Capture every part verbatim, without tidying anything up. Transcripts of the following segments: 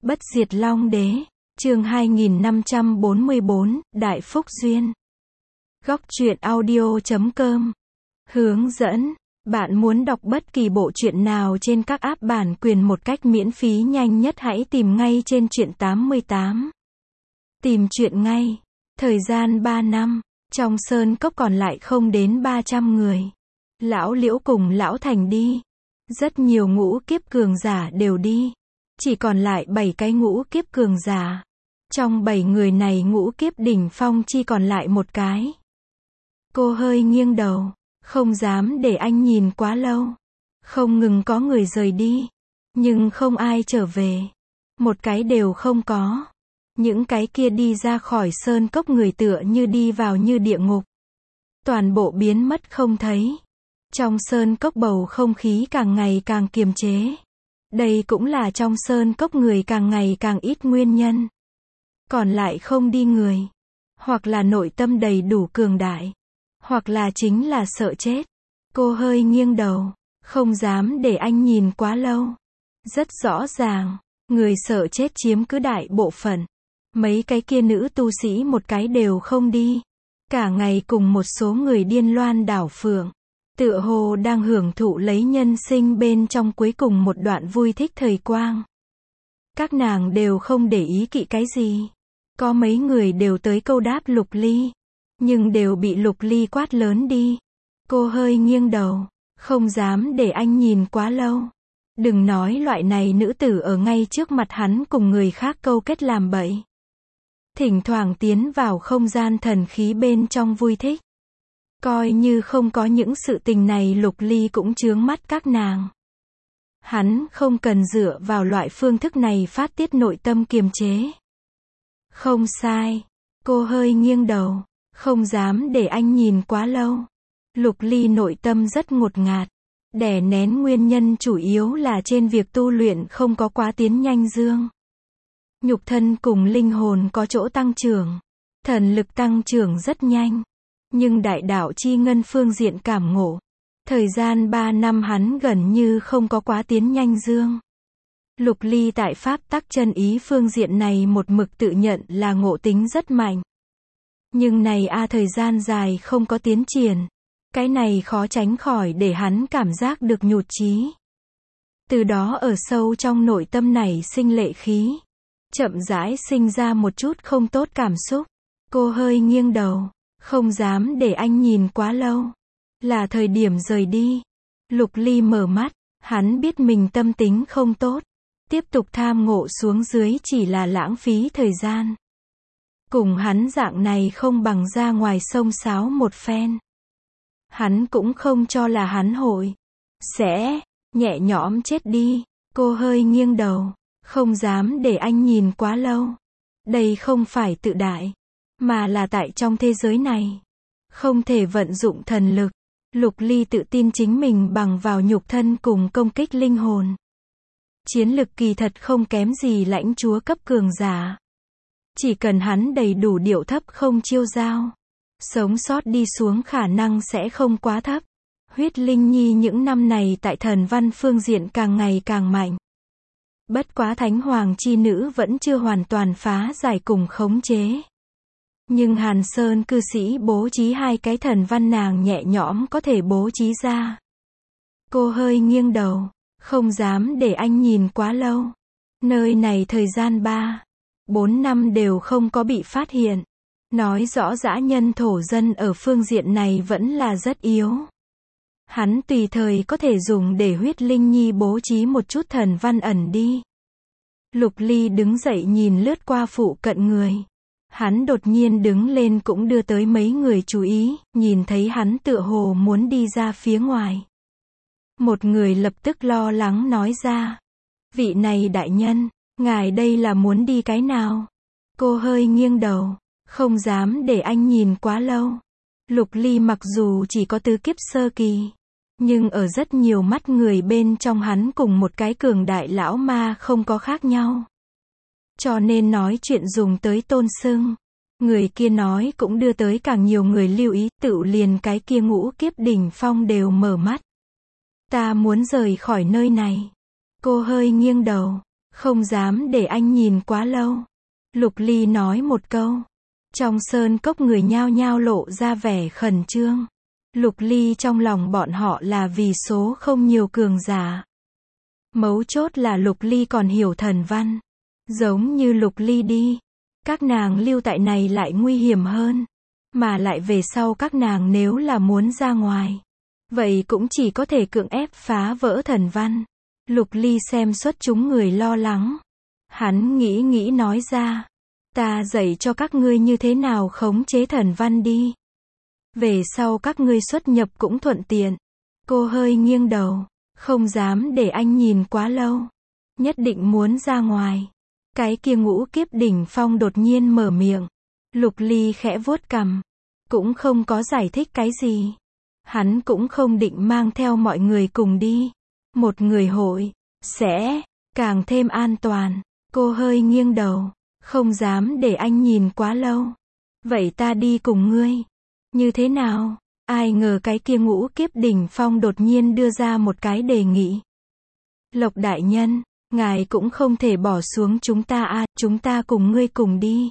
Bất diệt Long Đế, chương hai nghìn năm trăm bốn mươi bốn, Đại Phúc Duyên. Góc truyện audio chấm com. Hướng dẫn, bạn muốn đọc bất kỳ bộ truyện nào trên các app bản quyền một cách miễn phí nhanh nhất hãy tìm ngay trên truyện tám mươi tám. Tìm truyện ngay. Thời gian ba năm, trong sơn cốc còn lại không đến ba trăm người. Lão Liễu cùng Lão Thành đi. Rất nhiều ngũ kiếp cường giả đều đi. Chỉ còn lại bảy cái ngũ kiếp cường giả. Trong bảy người này ngũ kiếp đỉnh phong chỉ còn lại một cái. Cô hơi nghiêng đầu, không dám để anh nhìn quá lâu. Không ngừng có người rời đi, nhưng không ai trở về. Một cái đều không có. Những cái kia đi ra khỏi sơn cốc người tựa như đi vào như địa ngục. Toàn bộ biến mất không thấy. Trong sơn cốc bầu không khí càng ngày càng kiềm chế. Đây cũng là trong sơn cốc người càng ngày càng ít nguyên nhân. Còn lại không đi người. Hoặc là nội tâm đầy đủ cường đại. Hoặc là chính là sợ chết. Cô hơi nghiêng đầu. Không dám để anh nhìn quá lâu. Rất rõ ràng. Người sợ chết chiếm cứ đại bộ phận. Mấy cái kia nữ tu sĩ một cái đều không đi. Cả ngày cùng một số người điên loan đảo phượng. Tựa hồ đang hưởng thụ lấy nhân sinh bên trong cuối cùng một đoạn vui thích thời quang. Các nàng đều không để ý kỵ cái gì. Có mấy người đều tới câu đáp Lục Ly. Nhưng đều bị Lục Ly quát lớn đi. Cô hơi nghiêng đầu. Không dám để anh nhìn quá lâu. Đừng nói loại này nữ tử ở ngay trước mặt hắn cùng người khác câu kết làm bậy. Thỉnh thoảng tiến vào không gian thần khí bên trong vui thích. Coi như không có những sự tình này Lục Ly cũng chướng mắt các nàng. Hắn không cần dựa vào loại phương thức này phát tiết nội tâm kiềm chế. Không sai. Cô hơi nghiêng đầu. Không dám để anh nhìn quá lâu. Lục Ly nội tâm rất ngột ngạt. Đè nén nguyên nhân chủ yếu là trên việc tu luyện không có quá tiến nhanh dương. Nhục thân cùng linh hồn có chỗ tăng trưởng. Thần lực tăng trưởng rất nhanh. Nhưng đại đạo chi ngân phương diện cảm ngộ. Thời gian ba năm hắn gần như không có quá tiến nhanh dương. Lục Ly tại pháp tắc chân ý phương diện này một mực tự nhận là ngộ tính rất mạnh. Nhưng này a thời gian dài không có tiến triển. Cái này khó tránh khỏi để hắn cảm giác được nhụt chí. Từ đó ở sâu trong nội tâm này sinh lệ khí. Chậm rãi sinh ra một chút không tốt cảm xúc. Cô hơi nghiêng đầu. Không dám để anh nhìn quá lâu. Là thời điểm rời đi. Lục Ly mở mắt. Hắn biết mình tâm tính không tốt. Tiếp tục tham ngộ xuống dưới chỉ là lãng phí thời gian. Cùng hắn dạng này không bằng ra ngoài sông sáo một phen. Hắn cũng không cho là hắn hội. Sẽ, nhẹ nhõm chết đi. Cô hơi nghiêng đầu. Không dám để anh nhìn quá lâu. Đây không phải tự đại. Mà là tại trong thế giới này. Không thể vận dụng thần lực. Lục Ly tự tin chính mình bằng vào nhục thân cùng công kích linh hồn. Chiến lực kỳ thật không kém gì lãnh chúa cấp cường giả. Chỉ cần hắn đầy đủ điệu thấp không chiêu dao. Sống sót đi xuống khả năng sẽ không quá thấp. Huyết Linh Nhi những năm này tại thần văn phương diện càng ngày càng mạnh. Bất quá Thánh Hoàng chi nữ vẫn chưa hoàn toàn phá giải cùng khống chế. Nhưng Hàn Sơn cư sĩ bố trí hai cái thần văn nàng nhẹ nhõm có thể bố trí ra. Cô hơi nghiêng đầu. Không dám để anh nhìn quá lâu. Nơi này thời gian ba, bốn năm đều không có bị phát hiện. Nói rõ dã nhân thổ dân ở phương diện này vẫn là rất yếu. Hắn tùy thời có thể dùng để Huyết Linh Nhi bố trí một chút thần văn ẩn đi. Lục Ly đứng dậy nhìn lướt qua phụ cận người. Hắn đột nhiên đứng lên cũng đưa tới mấy người chú ý, nhìn thấy hắn tựa hồ muốn đi ra phía ngoài. Một người lập tức lo lắng nói ra. Vị này đại nhân, ngài đây là muốn đi cái nào? Cô hơi nghiêng đầu. Không dám để anh nhìn quá lâu. Lục Ly mặc dù chỉ có tứ kiếp sơ kỳ. Nhưng ở rất nhiều mắt người bên trong hắn cùng một cái cường đại lão ma không có khác nhau. Cho nên nói chuyện dùng tới tôn xưng. Người kia nói cũng đưa tới càng nhiều người lưu ý. Tự liền cái kia ngũ kiếp đỉnh phong đều mở mắt. Ta muốn rời khỏi nơi này. Cô hơi nghiêng đầu. Không dám để anh nhìn quá lâu. Lục Ly nói một câu. Trong sơn cốc người nhao nhao lộ ra vẻ khẩn trương. Lục Ly trong lòng bọn họ là vì số không nhiều cường giả. Mấu chốt là Lục Ly còn hiểu thần văn. Giống như Lục Ly đi. Các nàng lưu tại này lại nguy hiểm hơn. Mà lại về sau các nàng nếu là muốn ra ngoài. Vậy cũng chỉ có thể cưỡng ép phá vỡ thần văn. Lục Ly xem xuất chúng người lo lắng. Hắn nghĩ nghĩ nói ra. Ta dạy cho các ngươi như thế nào khống chế thần văn đi. Về sau các ngươi xuất nhập cũng thuận tiện. Cô hơi nghiêng đầu. Không dám để anh nhìn quá lâu. Nhất định muốn ra ngoài. Cái kia ngũ kiếp đỉnh phong đột nhiên mở miệng. Lục Ly khẽ vuốt cằm. Cũng không có giải thích cái gì. Hắn cũng không định mang theo mọi người cùng đi. Một người hội, sẽ, càng thêm an toàn. Cô hơi nghiêng đầu. Không dám để anh nhìn quá lâu. Vậy ta đi cùng ngươi. Như thế nào? Ai ngờ cái kia ngũ kiếp đỉnh phong đột nhiên đưa ra một cái đề nghị. Lộc đại nhân, ngài cũng không thể bỏ xuống chúng ta à, chúng ta cùng ngươi cùng đi.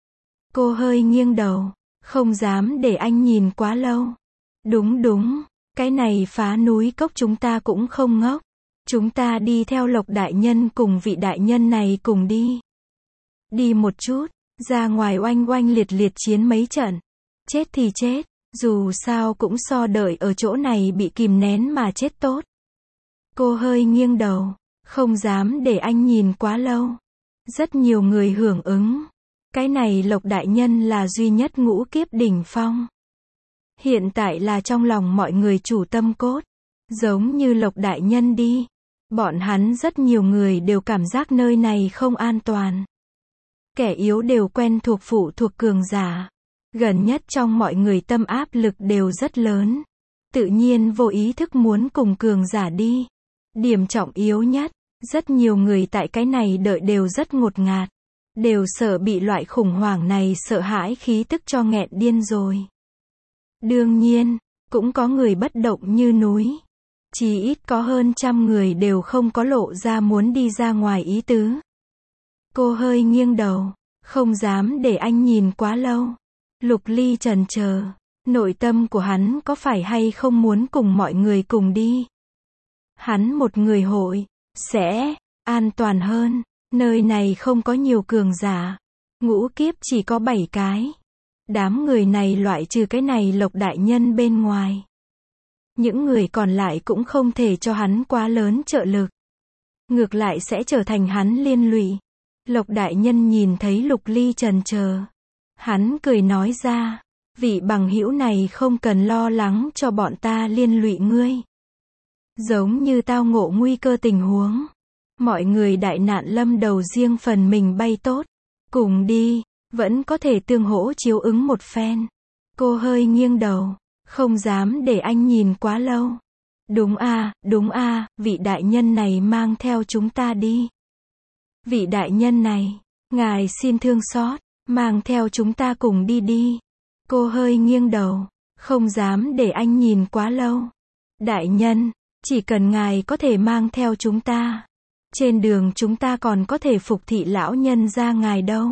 Cô hơi nghiêng đầu. Không dám để anh nhìn quá lâu. Đúng đúng, cái này phá núi cốc chúng ta cũng không ngốc. Chúng ta đi theo Lộc đại nhân cùng vị đại nhân này cùng đi. Đi một chút, ra ngoài oanh oanh liệt liệt chiến mấy trận. Chết thì chết, dù sao cũng so đợi ở chỗ này bị kìm nén mà chết tốt. Cô hơi nghiêng đầu, không dám để anh nhìn quá lâu. Rất nhiều người hưởng ứng. Cái này Lộc đại nhân là duy nhất ngũ kiếp đỉnh phong. Hiện tại là trong lòng mọi người chủ tâm cốt. Giống như Lộc đại nhân đi. Bọn hắn rất nhiều người đều cảm giác nơi này không an toàn. Kẻ yếu đều quen thuộc phụ thuộc cường giả. Gần nhất trong mọi người tâm áp lực đều rất lớn. Tự nhiên vô ý thức muốn cùng cường giả đi. Điểm trọng yếu nhất, rất nhiều người tại cái này đợi đều rất ngột ngạt. Đều sợ bị loại khủng hoảng này sợ hãi khí tức cho nghẹn điên rồi. Đương nhiên, cũng có người bất động như núi. Chỉ ít có hơn trăm người đều không có lộ ra muốn đi ra ngoài ý tứ. Cô hơi nghiêng đầu, không dám để anh nhìn quá lâu. Lục Ly chần chờ, nội tâm của hắn có phải hay không muốn cùng mọi người cùng đi. Hắn một người hội, sẽ, an toàn hơn. Nơi này không có nhiều cường giả. Ngũ kiếp chỉ có bảy cái. Đám người này loại trừ cái này Lộc đại nhân bên ngoài. Những người còn lại cũng không thể cho hắn quá lớn trợ lực. Ngược lại sẽ trở thành hắn liên lụy. Lộc đại nhân nhìn thấy Lục Ly chần chờ. Hắn cười nói ra. Vị bằng hữu này không cần lo lắng cho bọn ta liên lụy ngươi. Giống như tao ngộ nguy cơ tình huống. Mọi người đại nạn lâm đầu riêng phần mình bay tốt. Cùng đi, vẫn có thể tương hỗ chiếu ứng một phen. Cô hơi nghiêng đầu, không dám để anh nhìn quá lâu. Đúng a, đúng a, vị đại nhân này mang theo chúng ta đi. Vị đại nhân này, ngài xin thương xót, mang theo chúng ta cùng đi đi. Cô hơi nghiêng đầu, không dám để anh nhìn quá lâu. Đại nhân, chỉ cần ngài có thể mang theo chúng ta. Trên đường chúng ta còn có thể phục thị lão nhân ra ngài đâu.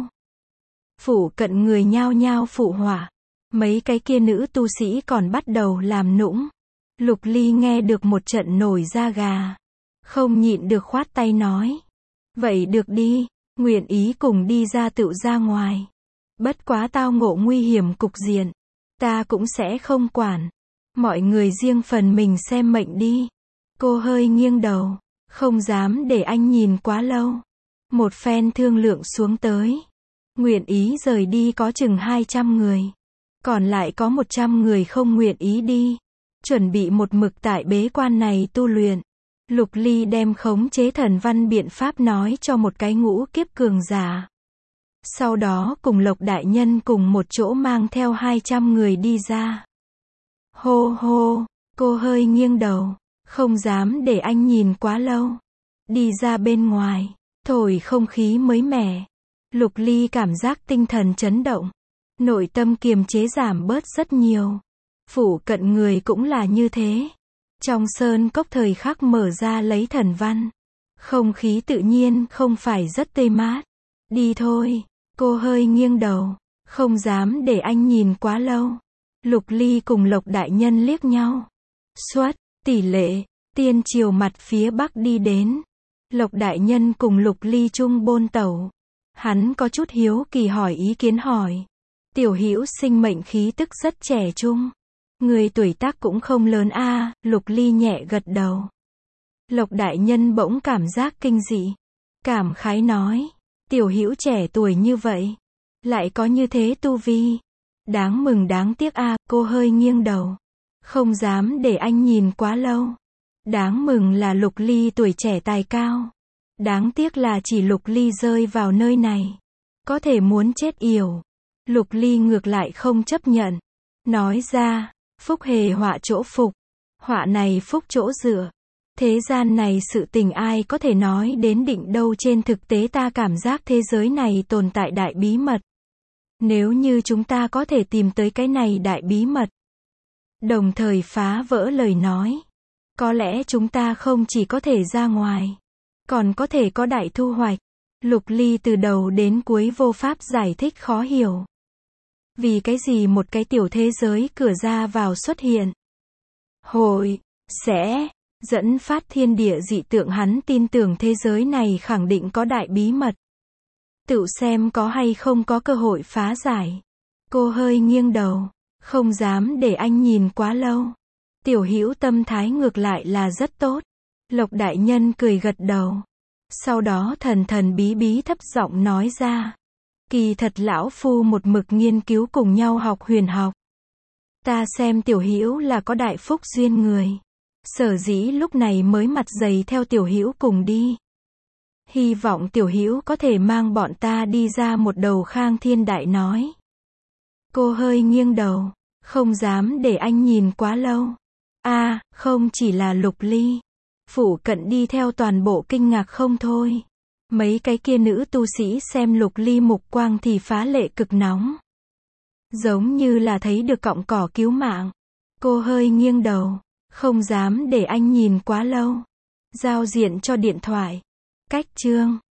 Phủ cận người nhao nhao phụ họa. Mấy cái kia nữ tu sĩ còn bắt đầu làm nũng. Lục Ly nghe được một trận nổi da gà. Không nhịn được khoát tay nói. Vậy được đi, nguyện ý cùng đi ra tự ra ngoài. Bất quá tao ngộ nguy hiểm cục diện. Ta cũng sẽ không quản. Mọi người riêng phần mình xem mệnh đi. Cô hơi nghiêng đầu. Không dám để anh nhìn quá lâu. Một phen thương lượng xuống tới. Nguyện ý rời đi có chừng hai trăm người. Còn lại có một trăm người không nguyện ý đi. Chuẩn bị một mực tại bế quan này tu luyện. Lục Ly đem khống chế thần văn biện pháp nói cho một cái ngũ kiếp cường giả. Sau đó cùng Lộc đại nhân cùng một chỗ mang theo hai trăm người đi ra. Hô hô, cô hơi nghiêng đầu. Không dám để anh nhìn quá lâu. Đi ra bên ngoài, thổi không khí mới mẻ. Lục Ly cảm giác tinh thần chấn động. Nội tâm kiềm chế giảm bớt rất nhiều. Phủ cận người cũng là như thế. Trong sơn cốc thời khắc mở ra lấy thần văn. Không khí tự nhiên không phải rất tươi mát. Đi thôi. Cô hơi nghiêng đầu. Không dám để anh nhìn quá lâu. Lục Ly cùng Lộc đại nhân liếc nhau. Xuất, tỷ lệ, tiên triều mặt phía bắc đi đến. Lộc đại nhân cùng Lục Ly chung bôn tẩu. Hắn có chút hiếu kỳ hỏi ý kiến hỏi. Tiểu Hữu sinh mệnh khí tức rất trẻ trung. Người tuổi tác cũng không lớn a, à, Lục Ly nhẹ gật đầu. Lộc đại nhân bỗng cảm giác kinh dị. Cảm khái nói. Tiểu Hữu trẻ tuổi như vậy. Lại có như thế tu vi. Đáng mừng đáng tiếc a, à, cô hơi nghiêng đầu. Không dám để anh nhìn quá lâu. Đáng mừng là Lục Ly tuổi trẻ tài cao. Đáng tiếc là chỉ Lục Ly rơi vào nơi này. Có thể muốn chết yểu. Lục Ly ngược lại không chấp nhận. Nói ra, phúc hề họa chỗ phục. Họa này phúc chỗ dựa. Thế gian này sự tình ai có thể nói đến định đâu, trên thực tế ta cảm giác thế giới này tồn tại đại bí mật. Nếu như chúng ta có thể tìm tới cái này đại bí mật. Đồng thời phá vỡ lời nói. Có lẽ chúng ta không chỉ có thể ra ngoài. Còn có thể có đại thu hoạch. Lục Ly từ đầu đến cuối vô pháp giải thích khó hiểu. Vì cái gì một cái tiểu thế giới cửa ra vào xuất hiện. Hội, sẽ, dẫn phát thiên địa dị tượng, hắn tin tưởng thế giới này khẳng định có đại bí mật. Tự xem có hay không có cơ hội phá giải. Cô hơi nghiêng đầu. Không dám để anh nhìn quá lâu. Tiểu Hữu tâm thái ngược lại là rất tốt. Lộc đại nhân cười gật đầu. Sau đó thần thần bí bí thấp giọng nói ra. Kỳ thật lão phu một mực nghiên cứu cùng nhau học huyền học. Ta xem Tiểu Hữu là có đại phúc duyên người. Sở dĩ lúc này mới mặt dày theo Tiểu Hữu cùng đi. Hy vọng Tiểu Hữu có thể mang bọn ta đi ra một đầu khang thiên đại nói. Cô hơi nghiêng đầu. Không dám để anh nhìn quá lâu. a à, không chỉ là Lục Ly. Phủ cận đi theo toàn bộ kinh ngạc không thôi. Mấy cái kia nữ tu sĩ xem Lục Ly mục quang thì phá lệ cực nóng. Giống như là thấy được cọng cỏ cứu mạng. Cô hơi nghiêng đầu. Không dám để anh nhìn quá lâu. Giao diện cho điện thoại. Cách chương.